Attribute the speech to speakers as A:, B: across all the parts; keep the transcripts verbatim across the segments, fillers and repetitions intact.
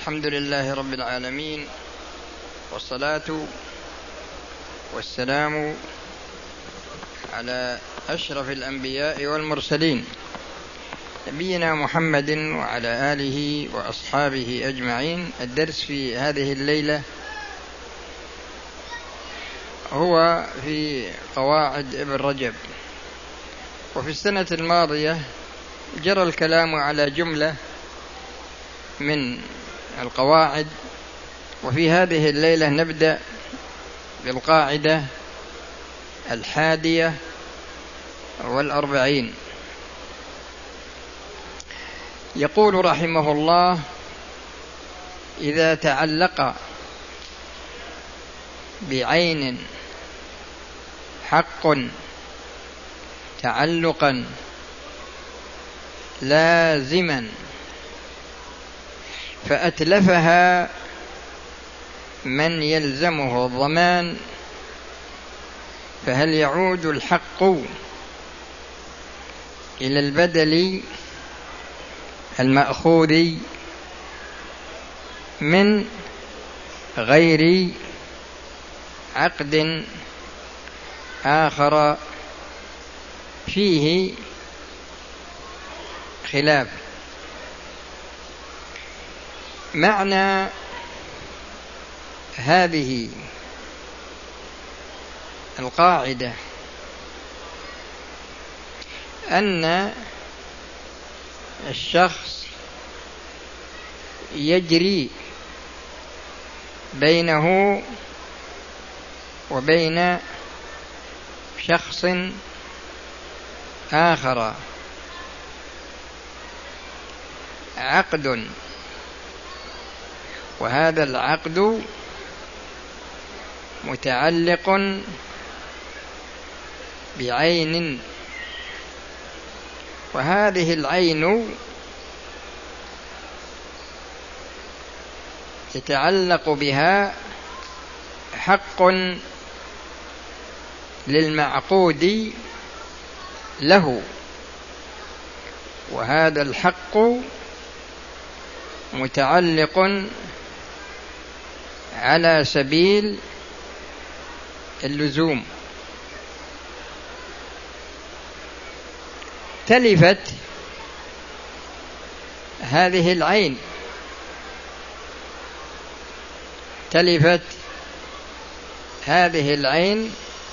A: الحمد لله رب العالمين، والصلاة والسلام على أشرف الأنبياء والمرسلين نبينا محمد وعلى آله وأصحابه أجمعين. الدرس في هذه الليلة هو في قواعد ابن رجب. وفي السنة الماضية جرى الكلام على جملة من القواعد، وفي هذه الليلة نبدأ بالقاعدة الحادية والأربعين. يقول رحمه الله: إذا تعلق بعين حق تعلقا لازما فأتلفها من يلزمه الضمان، فهل يعود الحق إلى البدل المأخوذ من غير عقد آخر فيه خلاف؟ معنى هذه القاعدة أن الشخص يجري بينه وبين شخص آخر عقد، وهذا العقد متعلق بعين، وهذه العين يتعلق بها حق للمعقود له، وهذا الحق متعلق على سبيل اللزوم. تلفت هذه العين تلفت هذه العين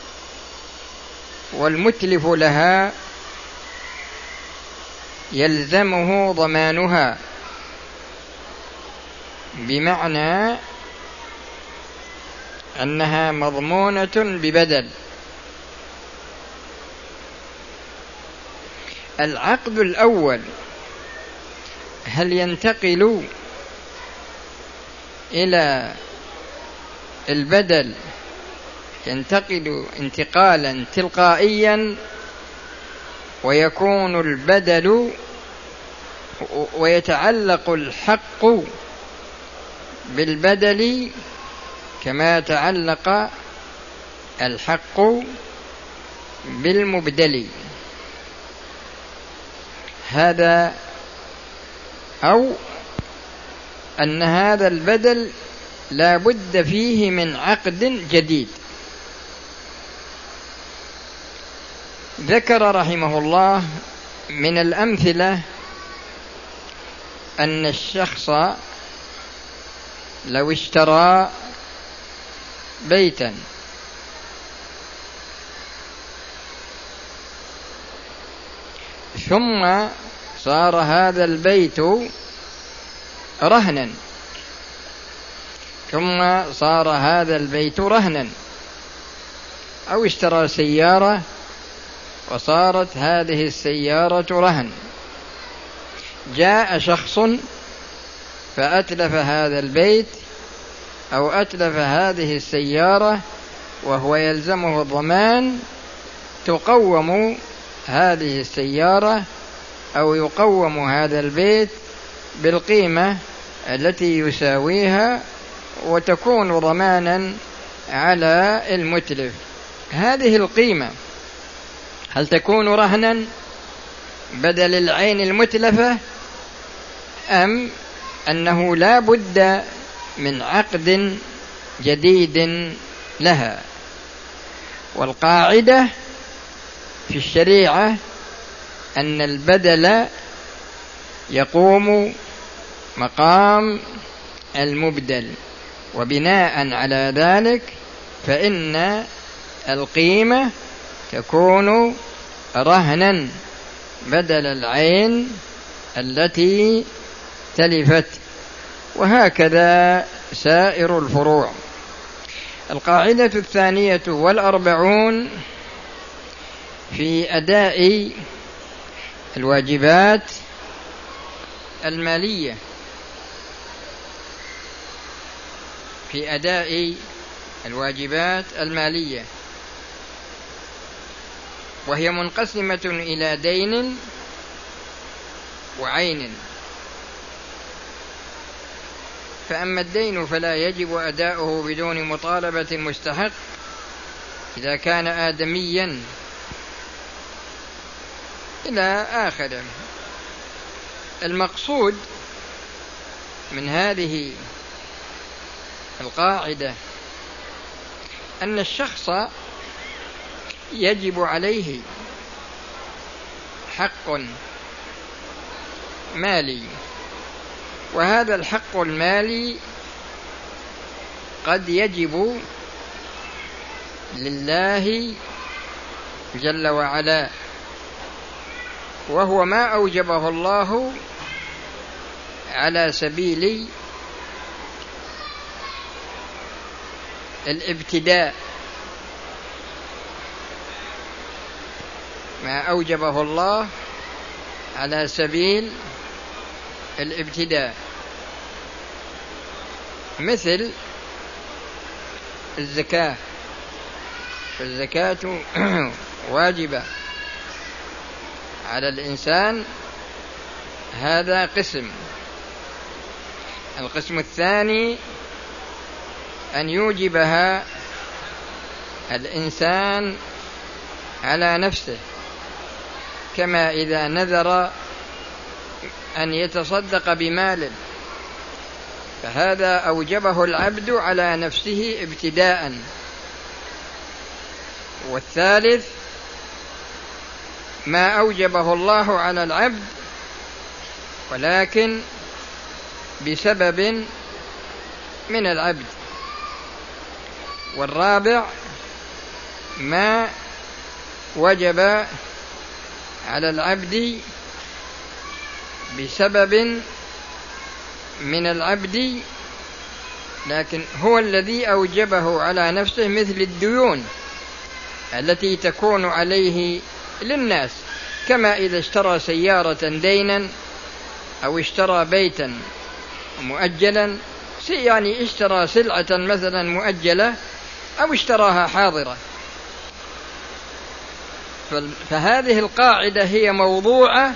A: والمتلف لها يلزمه ضمانها، بمعنى أنها مضمونة ببدل. العقد الأول هل ينتقل إلى البدل، ينتقل انتقالا تلقائيا ويكون البدل ويتعلق الحق بالبدل كما تعلق الحق بالمبدل؟ هذا أو أن هذا البدل لا بد فيه من عقد جديد. ذكر رحمه الله من الأمثلة أن الشخص لو اشترى بيتا ثم صار هذا البيت رهنا ثم صار هذا البيت رهنا أو اشترى سيارة وصارت هذه السيارة رهن، جاء شخص فأتلف هذا البيت أو أتلف هذه السيارة وهو يلزمه الضمان، تقوم هذه السيارة أو يقوم هذا البيت بالقيمة التي يساويها وتكون ضمانا على المتلف. هذه القيمة هل تكون رهنا بدل العين المتلفة أم أنه لا بد من عقد جديد لها. والقاعدة في الشريعة أن البدل يقوم مقام المبدل، وبناء على ذلك فإن القيمة تكون رهنا بدل العين التي تلفت، وهكذا سائر الفروع. القاعدة الثانية والأربعون في أداء الواجبات المالية، في أداء الواجبات المالية، وهي منقسمة إلى دين وعين. فأما الدين فلا يجب أداؤه بدون مطالبة مستحق إذا كان آدميا إلى آخره. المقصود من هذه القاعدة أن الشخص يجب عليه حق مالي، وهذا الحق المالي قد يجب لله جل وعلا، وهو ما أوجبه الله على سبيل الابتداء، ما أوجبه الله على سبيل الابتداء، مثل الزكاة. فالزكاة واجبة على الإنسان، هذا قسم. القسم الثاني أن يوجبها الإنسان على نفسه، كما إذا نذر أن يتصدق بمال، فهذا أوجبه العبد على نفسه ابتداء. والثالث ما أوجبه الله على العبد ولكن بسبب من العبد. والرابع ما وجب على العبد بسبب من العبد لكن هو الذي أوجبه على نفسه، مثل الديون التي تكون عليه للناس، كما إذا اشترى سيارة دينا أو اشترى بيتا مؤجلا، يعني اشترى سلعة مثلا مؤجلة أو اشتراها حاضرة. فهذه القاعدة هي موضوعة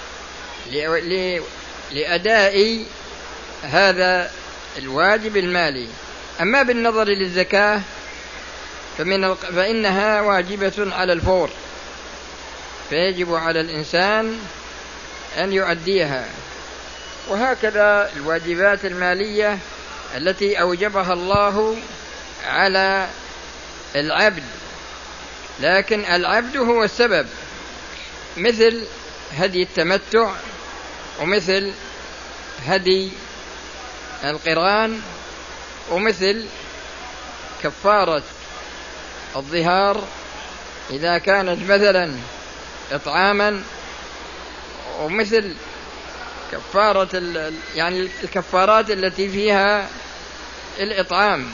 A: لأداء هذا الواجب المالي. أما بالنظر للزكاة فمن فإنها واجبة على الفور، فيجب على الإنسان أن يؤديها. وهكذا الواجبات المالية التي أوجبها الله على العبد، لكن العبد هو السبب، مثل هدي التمتع، ومثل هدي القران، ومثل كفارة الظهار إذا كانت مثلا إطعاما، ومثل كفارة يعني الكفارات التي فيها الإطعام،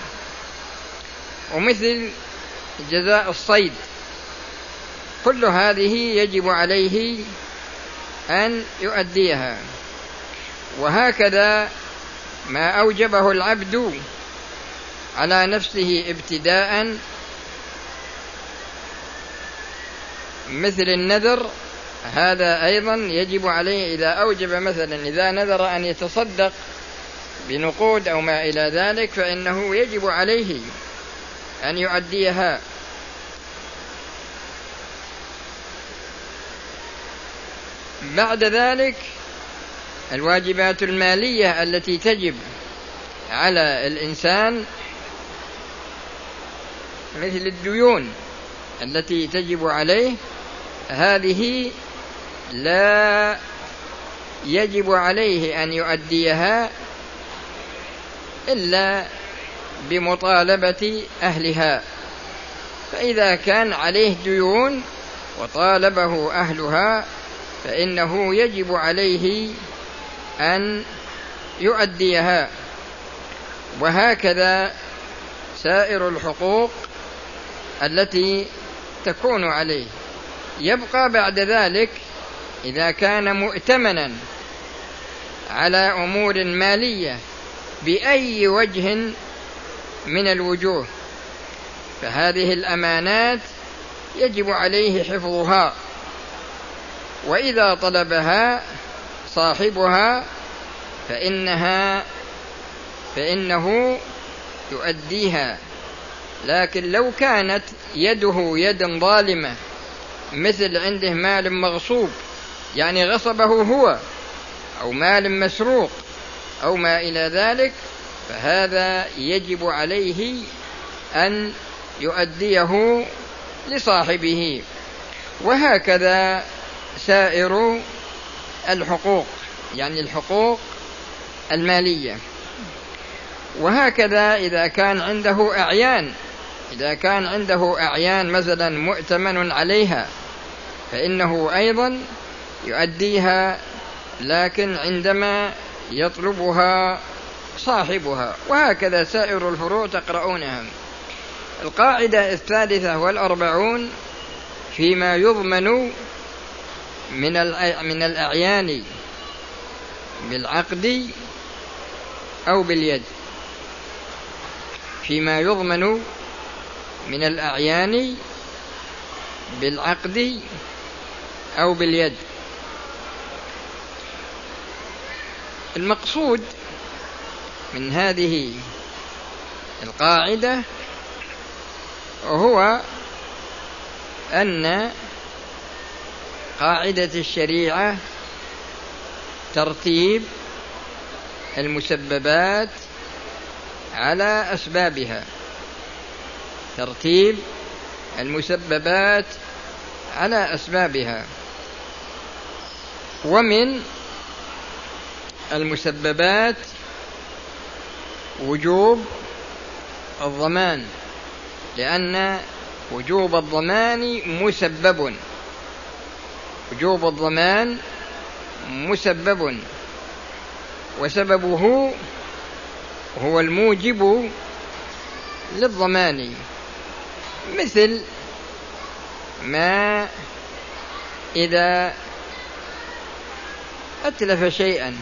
A: ومثل جزاء الصيد. كل هذه يجب عليه أن يؤديها. وهكذا ما أوجبه العبد على نفسه ابتداء مثل النذر، هذا أيضا يجب عليه إذا أوجب مثلا إذا نذر أن يتصدق بنقود أو ما إلى ذلك، فإنه يجب عليه أن يؤديها. بعد ذلك الواجبات المالية التي تجب على الإنسان مثل الديون التي تجب عليه، هذه لا يجب عليه أن يؤديها إلا بمطالبة أهلها. فإذا كان عليه ديون وطالبه أهلها فإنه يجب عليه أن يؤديها. وهكذا سائر الحقوق التي تكون عليه. يبقى بعد ذلك إذا كان مؤتمنا على أمور مالية بأي وجه من الوجوه، فهذه الأمانات يجب عليه حفظها، وإذا طلبها صاحبها فإنها فإنه يؤديها. لكن لو كانت يده يد ظالمة، مثل عنده مال مغصوب يعني غصبه هو، أو مال مسروق أو ما إلى ذلك، فهذا يجب عليه أن يؤديه لصاحبه. وهكذا سائر الحقوق، يعني الحقوق المالية. وهكذا إذا كان عنده أعيان، إذا كان عنده أعيان مثلا مؤتمن عليها فإنه أيضا يؤديها، لكن عندما يطلبها صاحبها. وهكذا سائر الفروع تقرؤونها. القاعدة الثالثة والأربعون فيما يضمن من من الأعيان بالعقد أو باليد. فيما يضمن من الأعيان بالعقد أو باليد. المقصود من هذه القاعدة هو أن قاعدة الشريعة ترتيب المسببات على أسبابها، ترتيب المسببات على أسبابها. ومن المسببات وجوب الضمان، لأن وجوب الضمان مسبب، وجوب الضمان مسبب، وسببه هو الموجب للضمان. مثل ما إذا أتلف شيئا،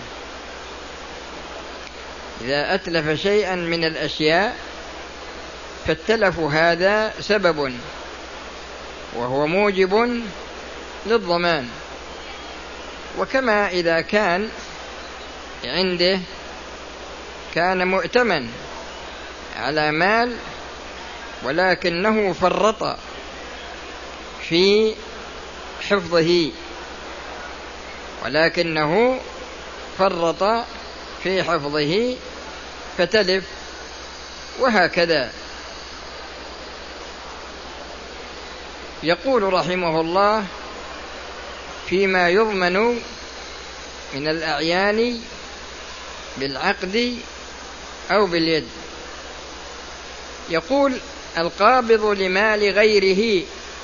A: إذا أتلف شيئا من الأشياء فالتلف هذا سبب وهو موجب للضمان. وكما إذا كان عنده كان مؤتمن على مال ولكنه فرط في حفظه ولكنه فرط في حفظه فتلف. وهكذا يقول رحمه الله فيما يضمن من الأعيان بالعقد أو باليد. يقول القابض لمال غيره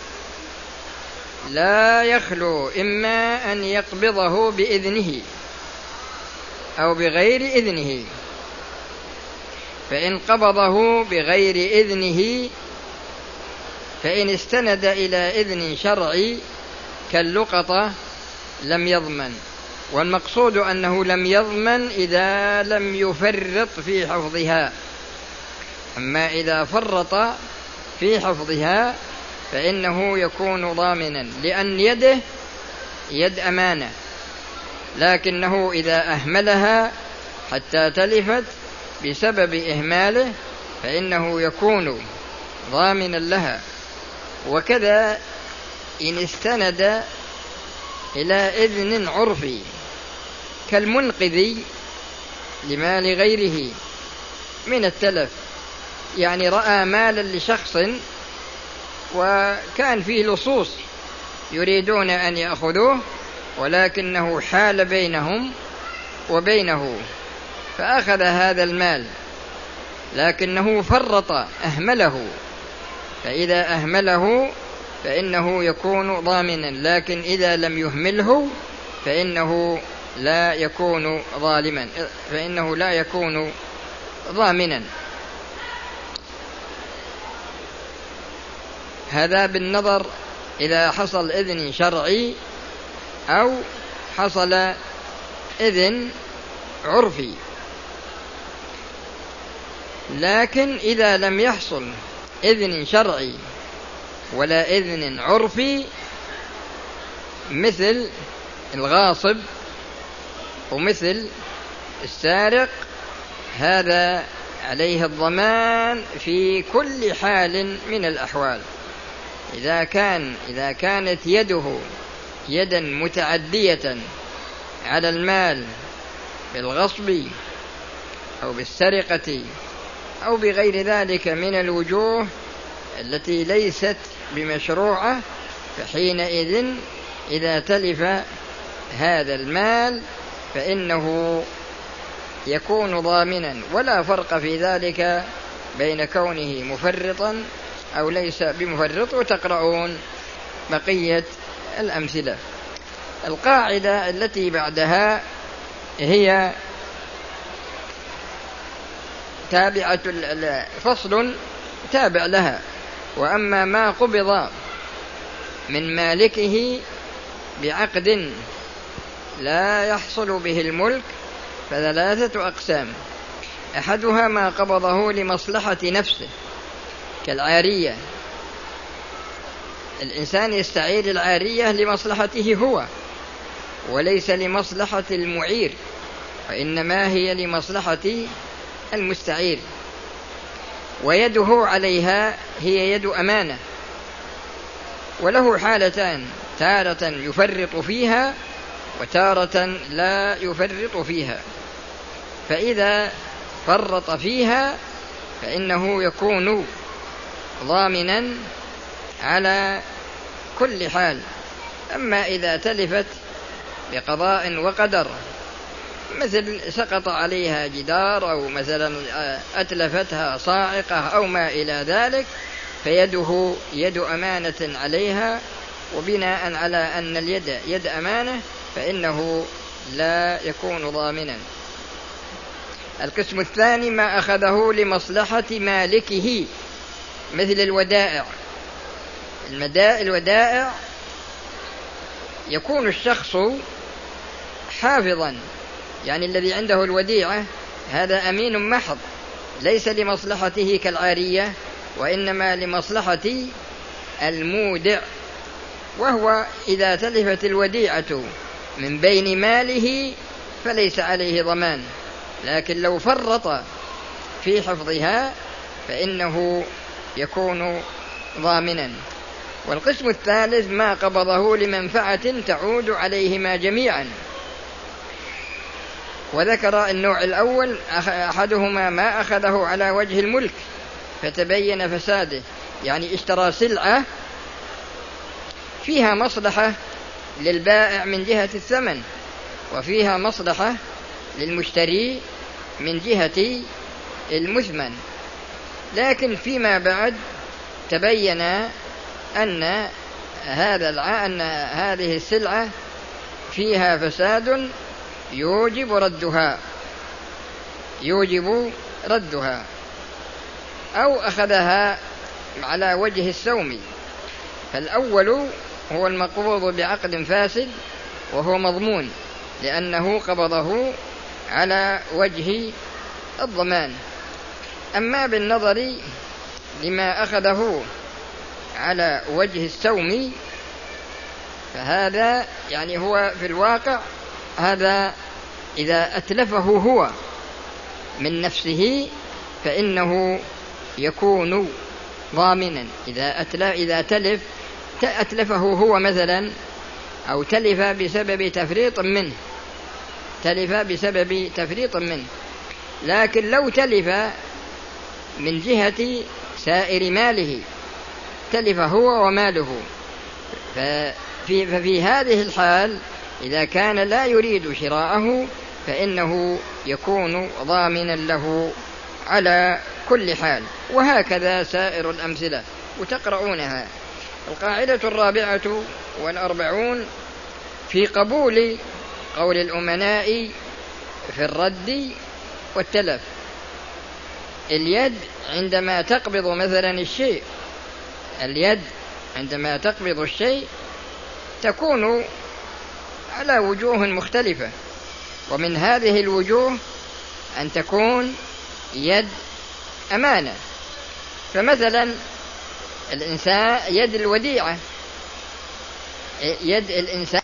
A: لا يخلو إما أن يقبضه بإذنه أو بغير إذنه، فإن قبضه بغير إذنه فإن استند إلى إذن شرعي كاللقطة لم يضمن. والمقصود أنه لم يضمن إذا لم يفرط في حفظها، أما إذا فرط في حفظها فإنه يكون ضامنا، لأن يده يد أمانة، لكنه إذا أهملها حتى تلفت بسبب إهماله فإنه يكون ضامنا لها. وكذا إن استند إلى إذن عرفي كالمنقذ لمال غيره من التلف، يعني رأى مالا لشخص وكان فيه لصوص يريدون أن يأخذوه، ولكنه حال بينهم وبينه فأخذ هذا المال، لكنه فرط أهمله، فإذا أهمله فإنه يكون ضامنا، لكن إذا لم يهمله فإنه لا يكون ظالما، فإنه لا يكون ضامنا. هذا بالنظر إذا حصل إذن شرعي أو حصل إذن عرفي. لكن إذا لم يحصل إذن شرعي ولا إذن عرفي، مثل الغاصب ومثل السارق، هذا عليه الضمان في كل حال من الأحوال. إذا كان إذا كانت يده يدا متعدية على المال بالغصب أو بالسرقة أو بغير ذلك من الوجوه التي ليست بمشروعة، فحينئذ إذا تلف هذا المال فإنه يكون ضامنا، ولا فرق في ذلك بين كونه مفرطا أو ليس بمفرط. وتقرؤون بقية الأمثلة. القاعدة التي بعدها هي تابعة فصل تابع لها: وأما ما قبض من مالكه بعقد لا يحصل به الملك فثلاثة أقسام: أحدها ما قبضه لمصلحة نفسه كالعارية، الإنسان يستعير العارية لمصلحته هو وليس لمصلحة المعير، وإنما هي لمصلحة المستعير، ويده عليها هي يد أمانة، وله حالتان: تارة يفرط فيها وتارة لا يفرط فيها. فإذا فرط فيها فإنه يكون ضامنا على كل حال. أما إذا تلفت بقضاء وقدر، مثل سقط عليها جدار أو مثلا أتلفتها صاعقة أو ما إلى ذلك، فيده يد أمانة عليها، وبناء على أن اليد يد أمانة فإنه لا يكون ضامنا. القسم الثاني ما أخذه لمصلحة مالكه، مثل الودائع. الودائع يكون الشخص حافظا، يعني الذي عنده الوديعة هذا أمين محض، ليس لمصلحته كالعارية، وإنما لمصلحة المودع. وهو إذا تلفت الوديعة من بين ماله فليس عليه ضمان، لكن لو فرط في حفظها فإنه يكون ضامنا. والقسم الثالث ما قبضه لمنفعة تعود عليهما جميعا. وذكر النوع الأول أحدهما ما أخذه على وجه الملك فتبين فساده، يعني اشترى سلعة فيها مصلحة للبائع من جهة الثمن، وفيها مصلحة للمشتري من جهة المثمن، لكن فيما بعد تبين أن هذا الع... أن هذه السلعة فيها فساد يوجب ردها يوجب ردها أو أخذها على وجه السوم. فالأول هو المقبوض بعقد فاسد وهو مضمون لأنه قبضه على وجه الضمان. أما بالنظر لما أخذه على وجه السوم فهذا يعني هو في الواقع هذا إذا أتلفه هو من نفسه فإنه يكون ضامنا. إذا أتلف إذا تلف أتلفه هو مثلا أو تلف بسبب تفريط منه تلف بسبب تفريط منه. لكن لو تلف من جهة سائر ماله، تلف هو وماله، ففي, ففي هذه الحال إذا كان لا يريد شراءه فإنه يكون ضامنا له على كل حال. وهكذا سائر الأمثلة وتقرؤونها. القاعدة الرابعة والأربعون في قبول قول الأمناء في الرد والتلف. اليد عندما تقبض مثلا الشيء، اليد عندما تقبض الشيء تكون على وجوه مختلفة، ومن هذه الوجوه أن تكون يد أمانة. فمثلا الإنسان يد الوديعة، يد الإنسان